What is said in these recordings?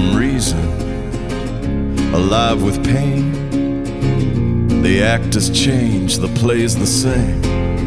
some reason, alive with pain. The actors change, the play's the same.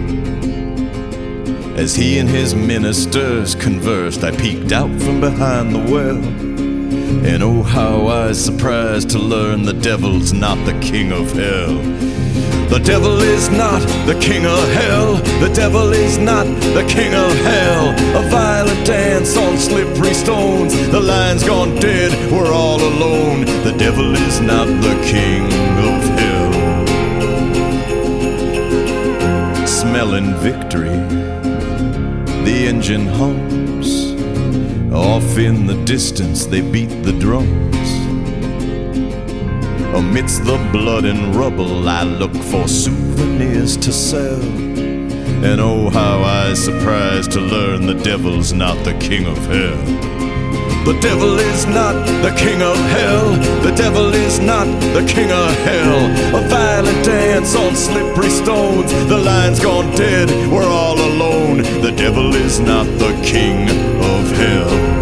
As he and his ministers conversed, I peeked out from behind the well. And oh, how I was surprised to learn the devil's not the king of hell. The devil is not the king of hell. The devil is not the king of hell. A violent dance on slippery stones. The lion's gone dead, we're all alone. The devil is not the king of hell. Smelling victory, the engine hums. Off in the distance they beat the drums. Amidst the blood and rubble I look for souvenirs to sell. And oh, how I was surprised to learn the devil's not the king of hell. The devil is not the king of hell. The devil is not the king of hell. A violent dance on slippery stones. The lion's gone dead, we're all alone. The devil is not the king of hell.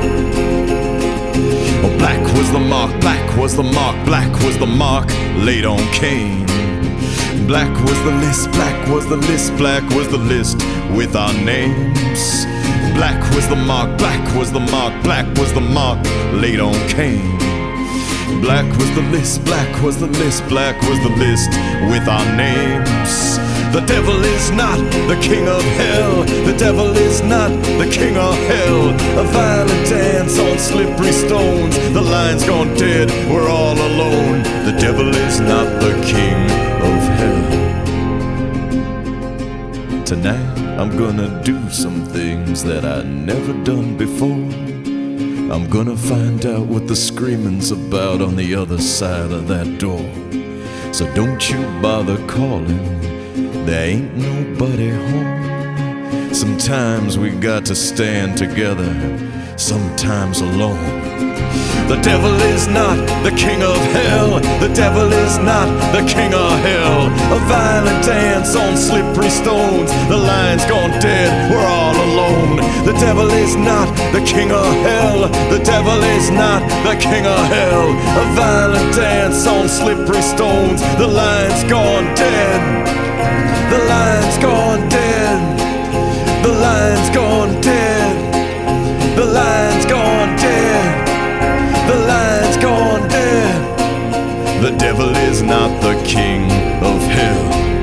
Black was the mark, black was the mark, black was the mark laid on Cain. Black was the list, black was the list, black was the list with our names. Black was the mark, black was the mark, black was the mark laid on Cain. Black was the list, black was the list, black was the list with our names. The devil is not the king of hell. The devil is not the king of hell. A violent dance on slippery stones. The lion's gone dead, we're all alone. The devil is not the king of hell. Tonight I'm gonna do some things that I never done before. I'm gonna find out what the screaming's about on the other side of that door. So don't you bother calling, there ain't nobody home. Sometimes we got to stand together, sometimes alone. The devil is not the king of hell. The devil is not the king of hell. A violent dance on slippery stones. The lion's gone dead, we're all alone. The devil is not the king of hell. The devil is not the king of hell. A violent dance on slippery stones. The lion's gone dead. The lion's gone dead. The lion's gone dead. The lion's gone dead. The lion's gone dead. The devil is not the king of hell.